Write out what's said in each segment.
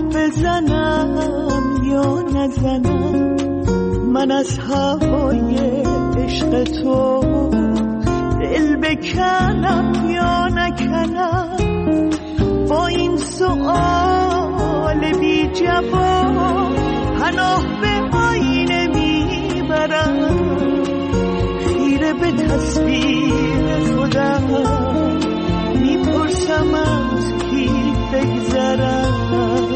بزنم یا نزنم، من از هوای عشق تو دل بکنم یا نکنم. با این سؤال بی جواب پناه به آینه میبرم، خیره به تصویر خودم میپرسم از کی بگذرم.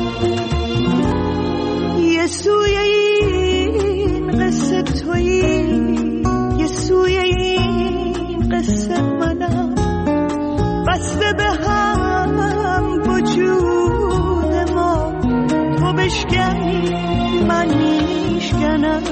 یه سوی این قصه تویی، یه سوی این قصه منم، بسته به هم وجود ما، تو بشکنی من میشکنم.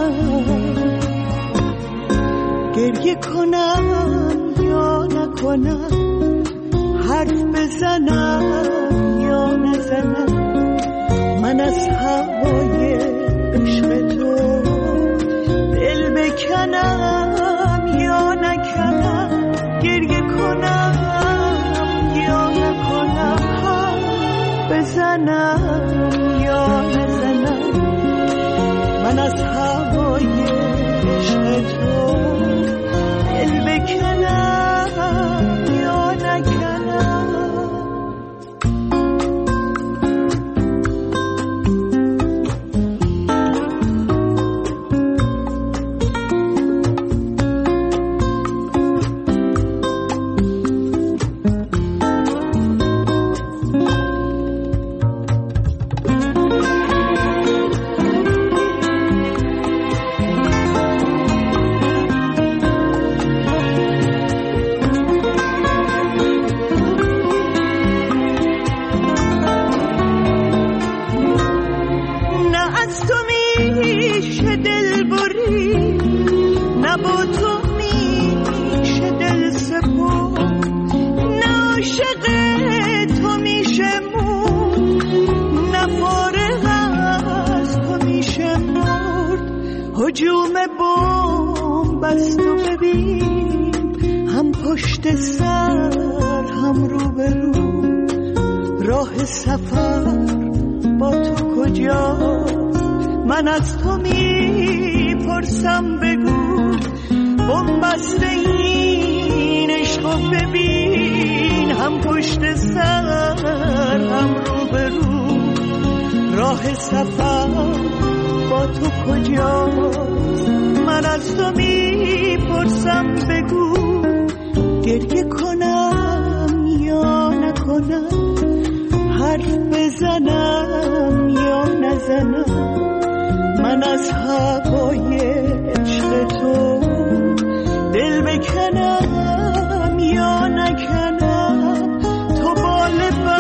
گریه کنم یا نکنم، حرف بزنم یا نزنم، من از هوای عشق تو دل بکنم یا نکنم. گریه کنم یا نکنم، حرف بزنم یا نزنم، من از هوای عشق تو دل بکنم یا نکنم. هجوم بمب است و ببین، هم پشت سر هم روبرو، راه سفر با تو کجاست؟ من از تو میپرسم بگو، بمب است این عشق و ببین، هم پشت سر هم روبرو، راه سفر با تو کجاست؟ من از تو میپرسم بگو، گریه کنم یا نکنم، حرف بزنم یا نزنم، من از هوای عشق تو دل بکنم یا نکنم. تو بال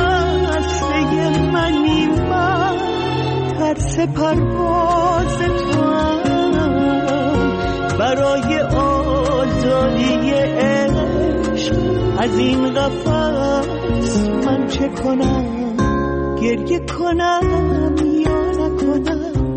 بسته منی، من ترس پرواز تو هم، برای آزادی عشق از این قفس من چه کنم؟ گریه کنم یا نکنم،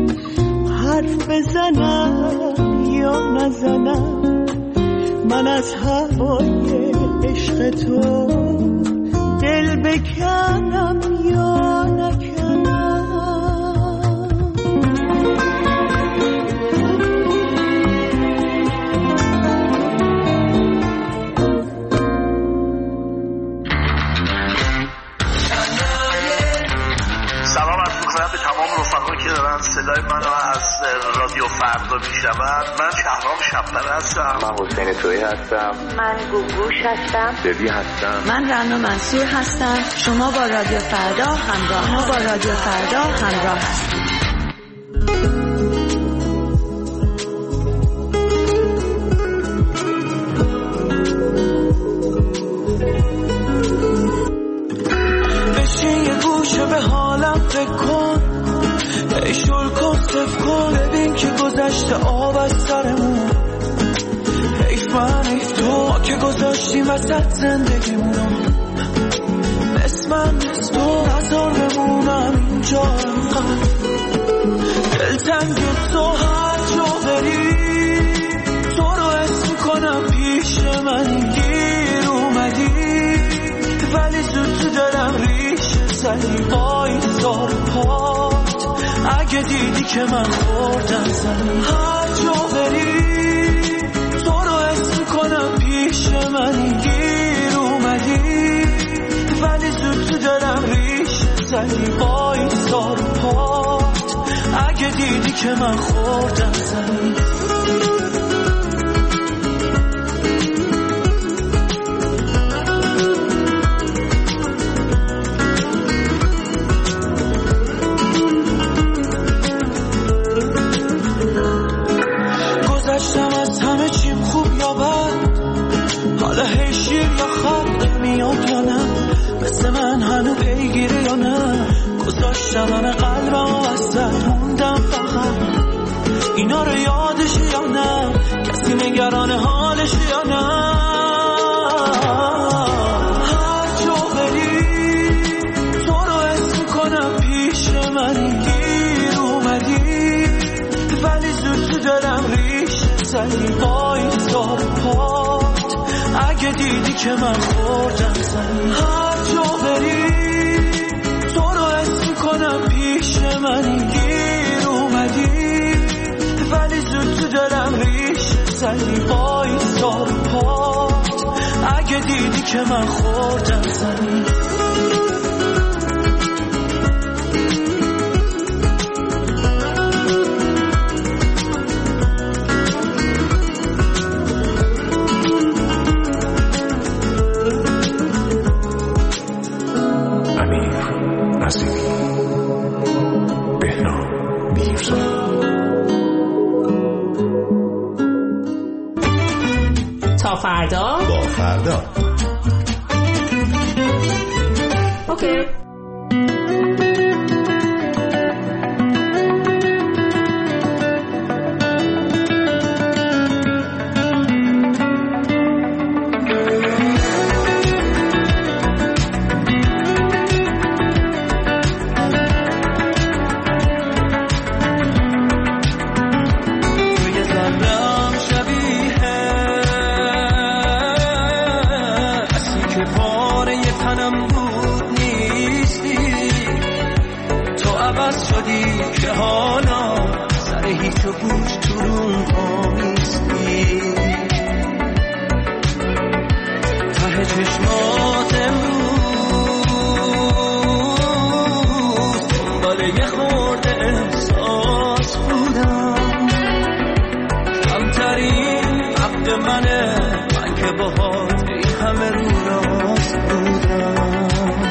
حرف بزنم یا نزنم، من از هوای عشق تو دل بکنم یا نکنم. به تمام رفقایی که دارن صدای منو از رادیو فردا میشنون. من شهرام شب‌پره هستم. من حسین تویی هستم. من گوگوش هستم. دبی هستم. من رنا منصور هستم. شما با رادیو فردا همراه هستید. بشین یه گوشه به حالم فکر کن، شل کن صف کن، ببین که گذشته آب از سرمون. حیف من حیف تو که گذاشتیم وسط زندگیمونو، مثل من مثل تو نظر بمونم اینجا انقدر دلتنگ تو. هر جا بری تو رو حس میکنم پیش من گیر اومدی، ولی زود تو دلم ریشه زدی. وای تو اگه دیدی که من خوردم زمین، هر جا بری تو رو اسم کنم پیش منی، گیر اومدی ولی زود تو دلم ریش زدی، وایسا رو پات اگه دیدی که من خوردم زمین. گذشتم از همه چیم خوب یا بد، حالا هی شیر یا خط میاد یا نه، مثل من هنو پیگیری یا نه، گذاشتم همه قلبم و وسط موندم فقط اینا رو یادش یا نه، کسی نگران حالش یا نه. هر جا بری تو رو اسم کنم پیش منی، گیر اومدی ولی زود تو دلم ریش زدی، وایسا رو پات اگه دیدی که من خوردم زمین، هر جا بری تو رو اسم کنم پیش منی، گیر اومدی ولی زود تو دلم ریش زدی، وایسا رو پات اگه دیدی که من خوردم زمین. تا فردا با فردا. اوکی. که حالا سر هیچ و گوش تو رون آمیستی، ته چشمات امروز دنبال یه خورده احساس بودم، کمترین حق منه من که باهات این همه رو راست بودم.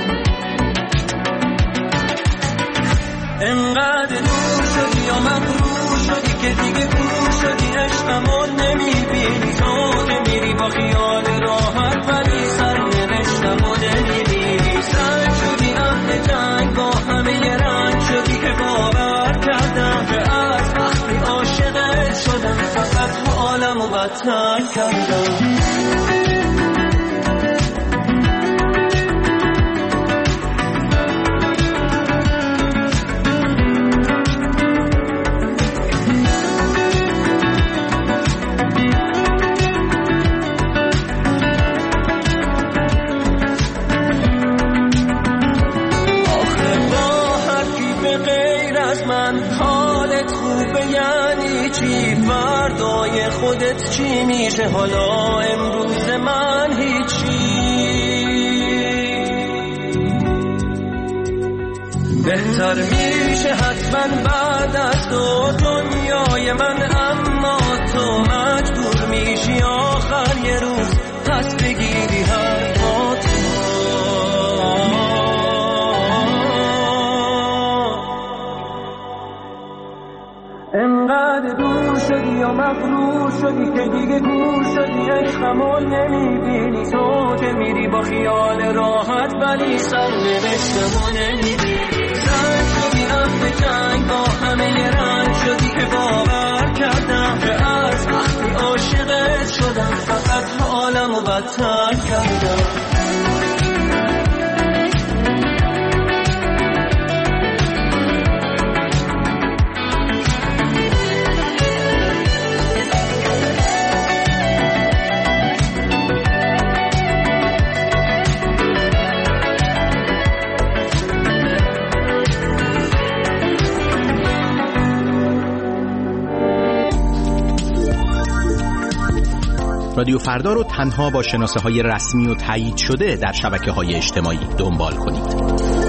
انقدر دور شدی یا مغرور شدی که دیگه گور شدی، عشقمو نمیبینی، تو که میری با خیال راحت ولی سرنوشتمو نمیبینی، سنگ شدی اهل جنگ با همه یه رنگ شدی که باور کردم که از وقتی عاشقت شدم فقط تو عالمو بدتر کردم. فردای خودت چی میشه حالا امروز من هیچی، بهتر میشه حتما بعد از تو دنیای من، اما تو مجبور میشی آخر یه روز پس بگیری حرفاتو. انقدر دور شدی یا مغرور شدی که دیگه گور شدی، عشقمو نمیبینی، تو که میری با خیال راحت ولی سرنوشتمو نمیبینی، زنگ شدی اهل جنگ با همه یه رنگ شدی که باور کردم که از وقتی عاشقت شدم فقط حالمو بدتر کردم. رادیو فردا رو تنها با شناسه‌های رسمی و تایید شده در شبکه‌های اجتماعی دنبال کنید.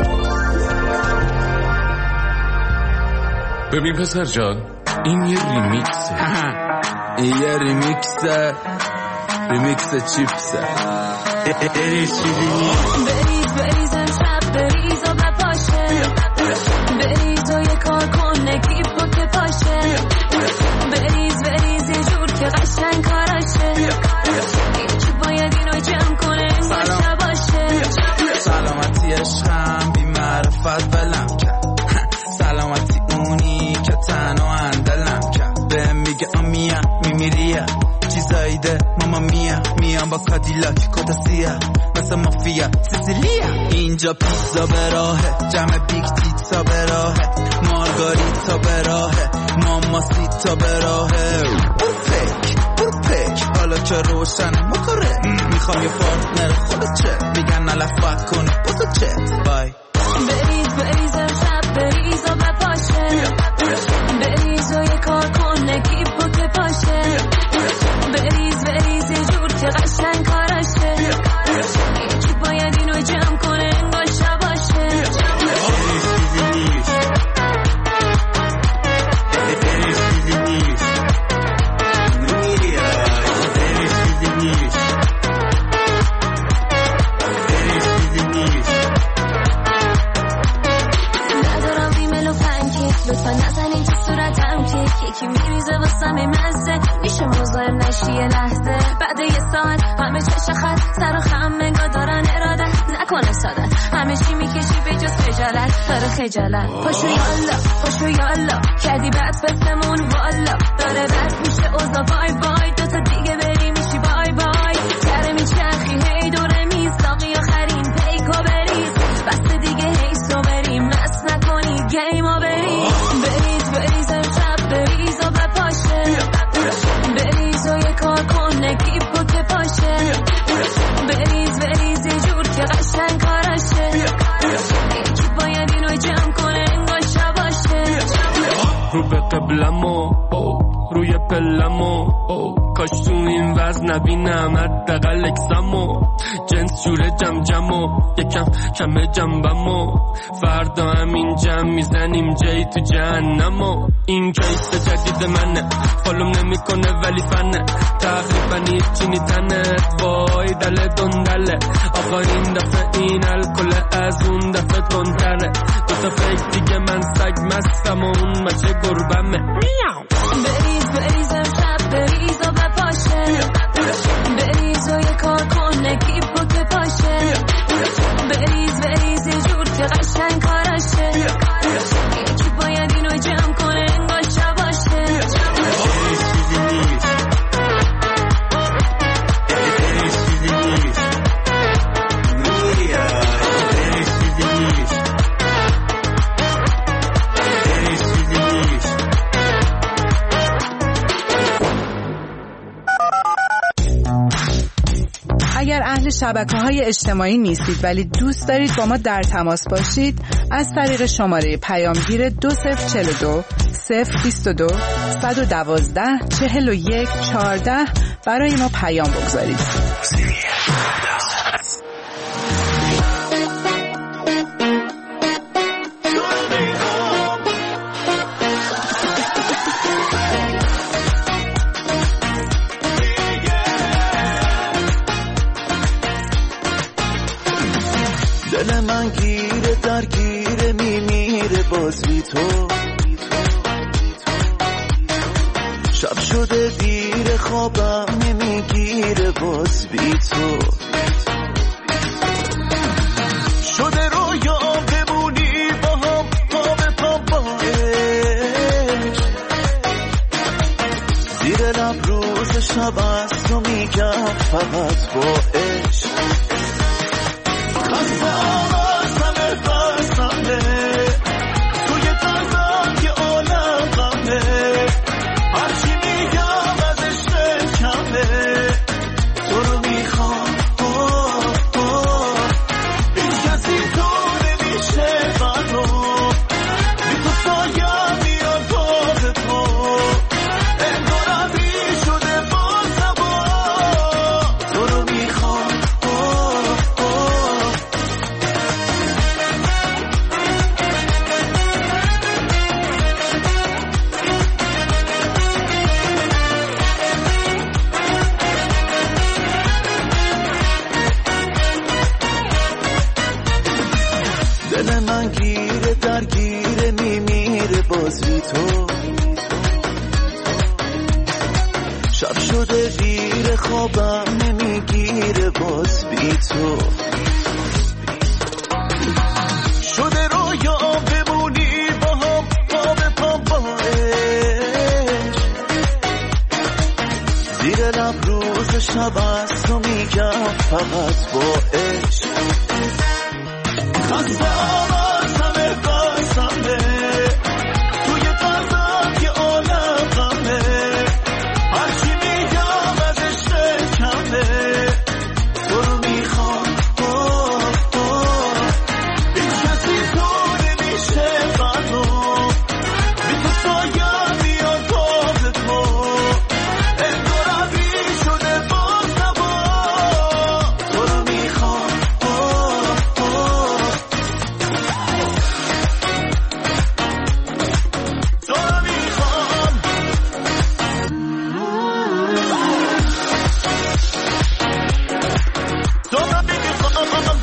ببین پسر جان، این یه ریمیکسه. این یه ریمیکسه. ریمیکس چیپسه. بریز امشب بریز و بپاشه، بریز و یه کار کن نگیب و که پاشه، بریز یه جور که قشنگ کاراشه، یکی باید اینو جمع کنه انگاشه باشه. سلامتی عشقم بی معرفت بلم کرد، سلامتی اونی که تنها اندلم کرد. به میگه آمیا میمیریه چیزایی ده ماما میام با کادیلاک کدسیه مثل مافیا سیسیلیا. اینجا پیزا به راهه، جمع بیگ تیتا به راهه، مارگاریتا به راهه، ماماسیتا به راهه. برو پک حالا که روشن موتوره، میخوام یه پارتنر خودت چه میگن نلفت کنی بسو چت بای. بریز امشب بریز و بپاشه، بریز و یه کار کن نگیب و که پاشه، بریز یه جور که قشنگ کاراشه، یکی باید اینو جمع کنه انگاشه باشه. ندارم ریمل و پنکیک، لطفا نزنین تو صورتم کیک، یکی میریزه واسم مزه، میشه مزاحم نشی یه لحظه. بعد یه ساعت همه چش خط سر و خم انگار دارن اراده، نکنه ساده همه چی میکشی به جز خجالت. داره خجالت پاشو یالا کردی بعد بسمون والا، داره بد میشه اوزا بای بای، دوتا دیگه بری میشی بای بای. کره میچرخی هی دوره میساقی آخرین پیکو بریز، بس دیگه هی سو بریم مست نکنی گیمو بریز امشب بریز و بپاشه، بریز و یه کار کن نگیب و که پاشه، بریز یه جور که قشنگ کاراشه، یکی باید اینو جمع کنه انگاشه باشه. رو به قبلمو روی پلمو، کاش تو این وزن نبینم حداقل اکسمو، جنس جوره جمجمو یکم کمه جنبمو، فردا همین جمع میزنیم جایی تو جهنمو. این کیس جدید منه، فالوم نمیکنه ولی فنه، تقریبا هیچی نیتنه، وای دل دندله. آقا این دفعه این الکل از اون دفعه تندره، دوتا فکر دیگه من سگ مستم و اون بچه گربمه. بریز امشب بریز و بپاشه، بریز و یه کار کن نگیب و که پاشه، بریز یه جور که قشنگ کاراشه، یکی باید اینو جمع کنه انگاشه باشه. اگر اهل شبکه‌های اجتماعی نیستید ولی دوست دارید با ما در تماس باشید، از طریق شماره پیامگیر 2042 022 112 41 14 برای ما پیام بگذارید. دل من گیره درگیره میمیره باز بی تو، شب شده دیر خوابم نمیگیره باز بی تو، شده رویا بمونی با هم پا به پا باش، زیر لب روز شب از تو میگم فقط با عشق، خستم از همه بستمه توی قلبم یه عالم غمه، هرچی میگم از عشق کمه، تو رو میخوام هیچ کسی تو نمیشه منو، بی تو سایم میاد باز تو، انگارم بی شده باز نباز. باز بی تو. شب شده دیر خوابم نمیگیره باز بی تو. شده رویا بمونی با هم پا به پا باش. زیر لب روز شب از تو میگم فقط با عشق. خستم از همه بسمه توی قلبم که عالم غمه. هرچی میگم ازش کمه. تو رو میخوام این کسی تو نمیشه منو. بی تو سایم میاد باز تو. انگار عبی شده باز نبا. تو رو میخوام تو رو میخوام. تو رو میخوام.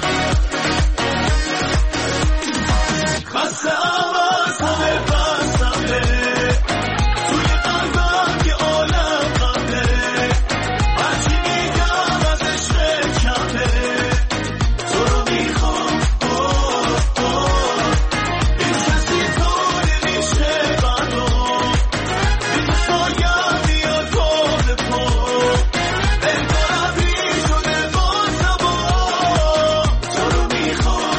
خسته از همه بسمه توی قلبم که عالم غمه. هرچی میگم ازش کمه. تو رو میخوام این کسی تو نمیشه منو. بی تو سایم میاد باز تو. انگار عبی شده باز نبا. تو رو میخوام.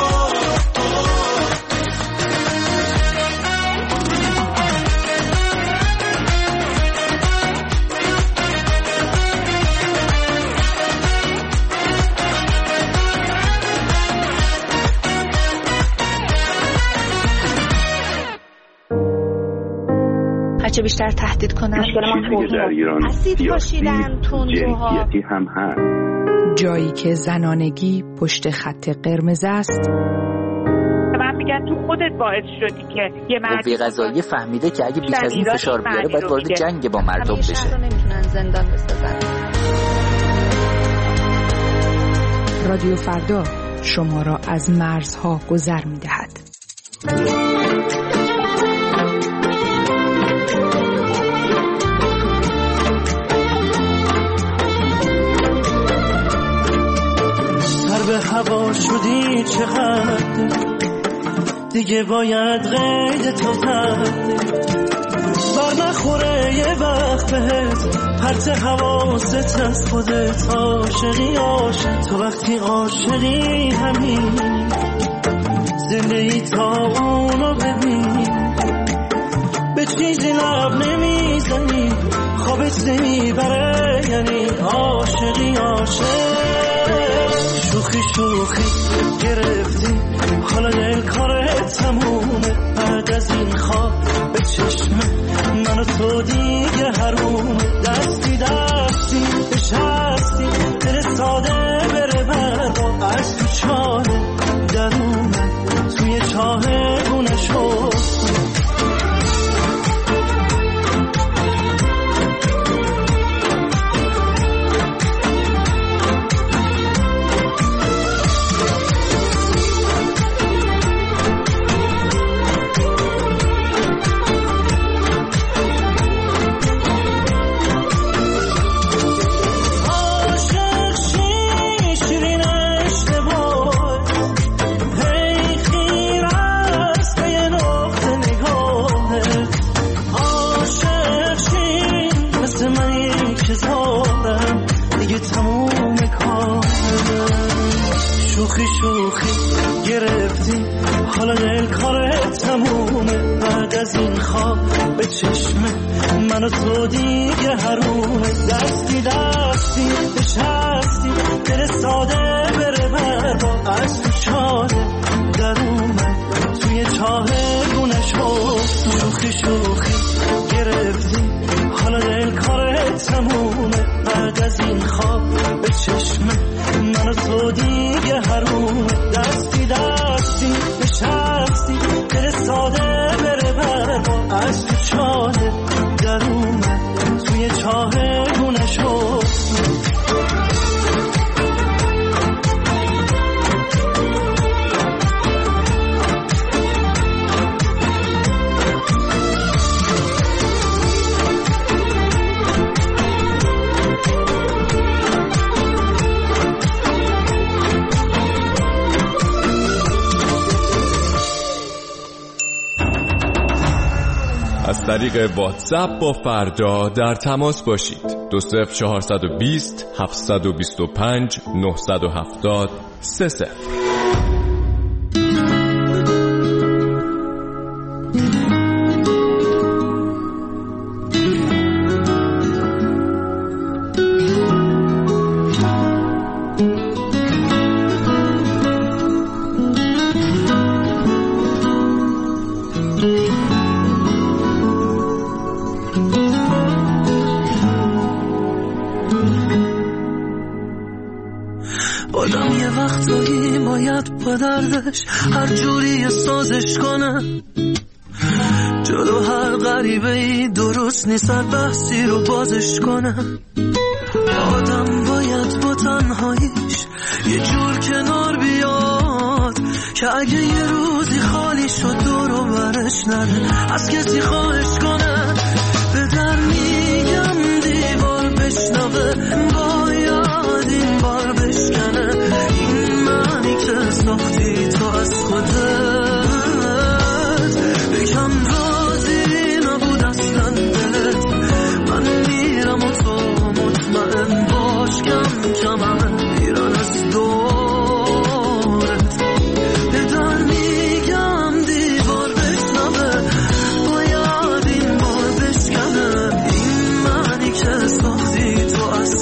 هرچه بیشتر تهدید کنن چیزی که در ایران اسید پاشیدن تندروها. جنسیتی هم هست. جایی که زنانگی پشت خط قرمز است، من میگن تو خودت باعث شدی که یه مردی قضایی فهمیده که اگه بیش از این فشار بیاره باید وارد جنگ با مردم بشه. شهر رو نمیتونن زندان بسازن. رادیو فردا شما را از مرزها گذر می‌دهد. سر به هوا شدی چقدر دیگه باید قید تو ترده. بر نخوره یه وقت بهت پرت حواست از خودت. عاشقی عاشق تو وقتی عاشقی همین زندگی تا اونو ببین. به چیزی لب نمیزنی خوابت نمیبره یعنی عاشقی عاشق. شوخی شوخی گرفتی حالا دل کارت تمومه. بعد از این خواب به چشمه من و تو دیگه حرومه. دستی دستی بشستی دل ساده بره برا. از تو چاه درونه توی چاه گونه شد. شوخی شوخی گرفتی حالا دل کارت تمومه. بعد از این خواب به چشمه من و تو دیگه حرومه. دستی دستی بشستی دل ساده بره برا. از تو چاه درونه توی چاه گونه شد. شوخی شوخی گرفتی حالا دل کارت تمومه. بعد از این خواب به چشمه من و تو دیگه حرومه. دستی دستی بشستی دل ساده بره برا. از تو چاه درونه توی چاه گونه شد. از طریق واتساپ با فردا در تماس باشید. 20420 725 970 30. آدم یه وقتایی باید با دردش هر جوری سازش کنه، جلو هر غریبه ای درست نیست هر بحثی رو بازش کنه. آدم باید با تنهاییش یه جور کنار بیاد که اگه یه روزی خالی شد دور و برش نده از کسی خواهش کنه. به در میگم دیوار بشنوه، باید این بار بشکنه این معنی که ساختی تو از خودت. بگم راضی نبود اصلا دلت، من میرم و تو مطمئن باش کم کم همه میرن از دورت. به در میگم دیوار بشنوه، باید این بار بشکنه این معنی که ساختی تو از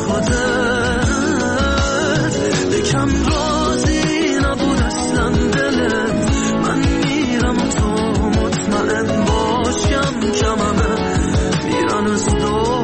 خودت. بگم راضی نبود اصلا دلت، من میرم و تو مطمئن باش کم کم همه میرن از دورت.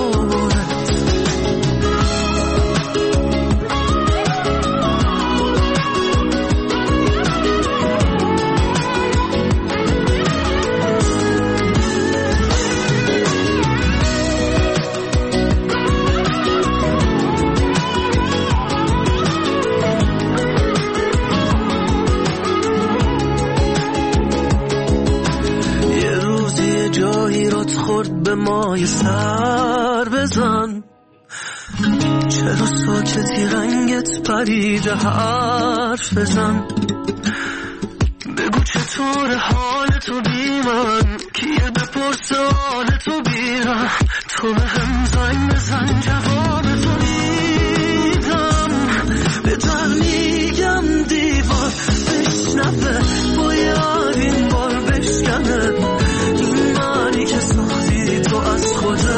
خورد به مای سر بزن، چرا ساکتی رنگت پریده حرف بزن. بگو چطور حالتو بی من، کیه بپرسه حالتو بیرم. تو به هم زنگ بزن جوابتو میدم. به در میگم دیوار بشنوه، باید این بار بشکنه این معنی که ساختی تو از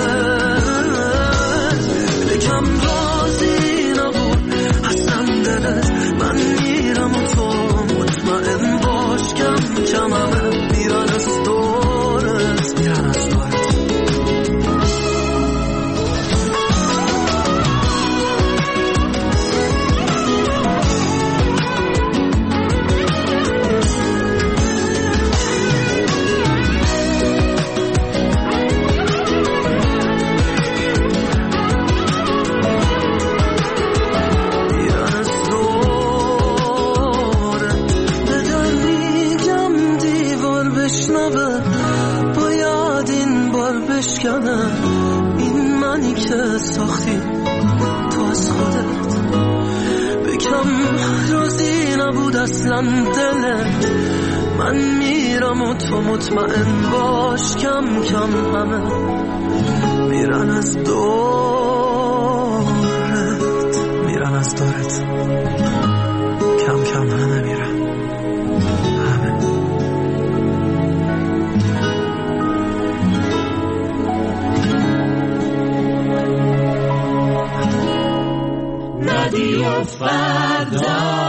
خودت. بگم راضی نبود اصلا دلت، من میرم و تو مطمئن باش کم کم همه میرن از دورت، میرن از دورت. این منی که ساختی تو از خودت. بگم راضی نبود اصلا دلت، من میرم و تو مطمئن باش کم کم همه میرن از دورت، میرن از دورت. کم کم همه میرن همه. رادیو فردا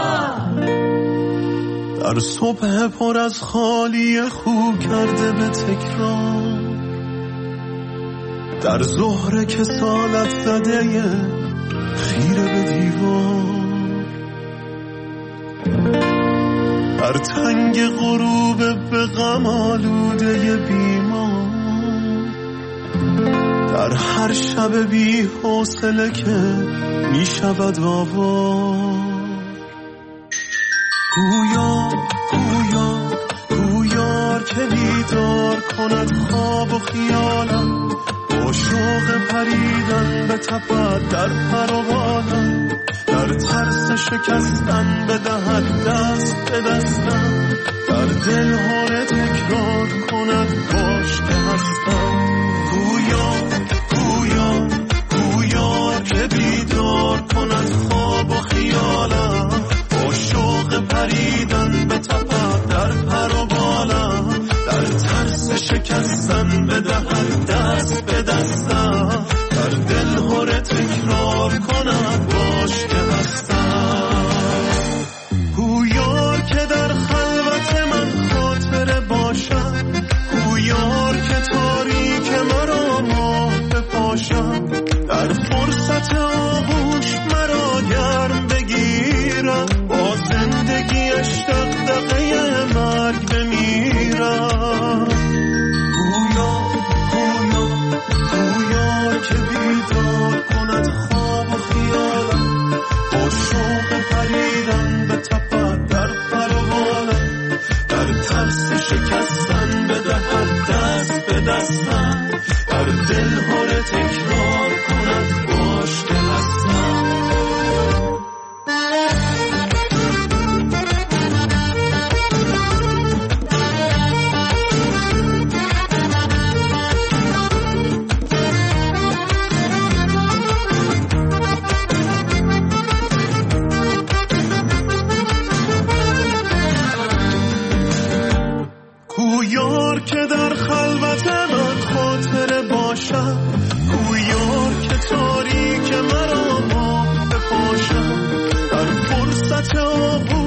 در صبح پر از خالی خو کرده به تکرار، در ظهر کسالت زده خیره به دیوار، در تنگ غروب به غم آلوده بیمار، در هر شب بی حوصله که می شود آوار. گویار که بیدار کند خواب و خیالم، با شوق پریدن به تپد در پروانم، در ترس شکستن بدهد دست به دستم، در دل هاره تکرار کند باش که هست یار که در خلوت من خاطره باشم، کو یار که تاریک مرا ما بپاشم، در فرصت آغوش